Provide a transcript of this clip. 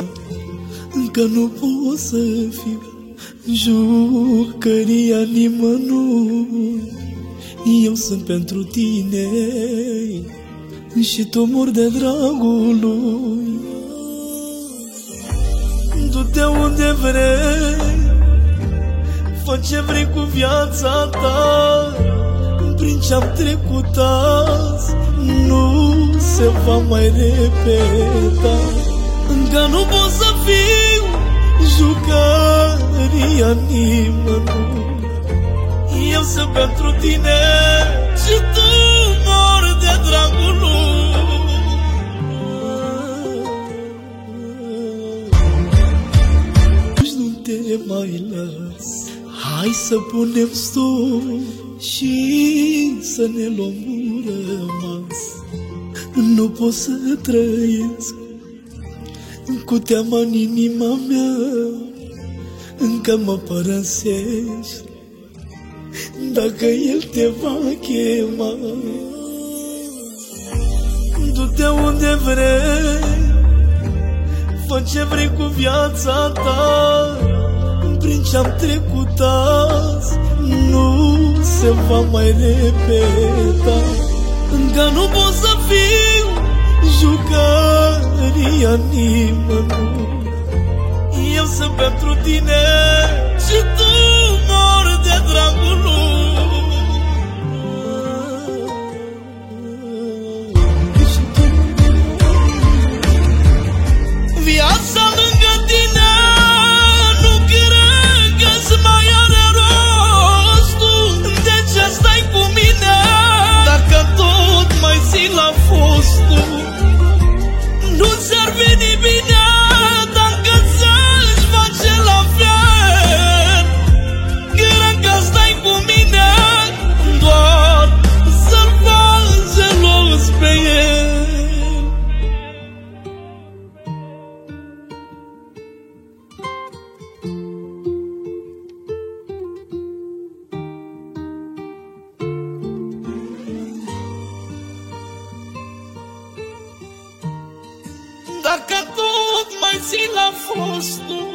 Încă nu pot să fiu jucăria nimănui. Eu sunt pentru tine și tu mori de dragul lui. Du-te unde vrei, fă ce vrei cu viața ta. Prin ce-am trecut azi nu se va mai repeta. Încă nu pot să fiu jucăria nimănui. Eu sunt pentru tine și tu mori de dragul lui. Nici nu te mai las, hai să punem stop și să ne luăm un rămas. Nu pot să trăiesc cu teama în inima mea, încă mă părăsești dacă el te va chema. Du-te unde vrei, fă ce vrei cu viața ta. Prin ce-am trecut azi nu se va mai repeta. Încă nu pot să fiu jucăria nimănui. Eu sunt pentru tine și tu mori de dragul lui. Viața lângă tine nu cred că-ți mai are rostul. De ce stai cu mine dacă tot mai ții la fostul? Nu ți-ar veni bine dacă ți-aș face la fel. Cred că stai cu mine doar să-l faci gelos pe el. Dacă tot mai ții la fostul,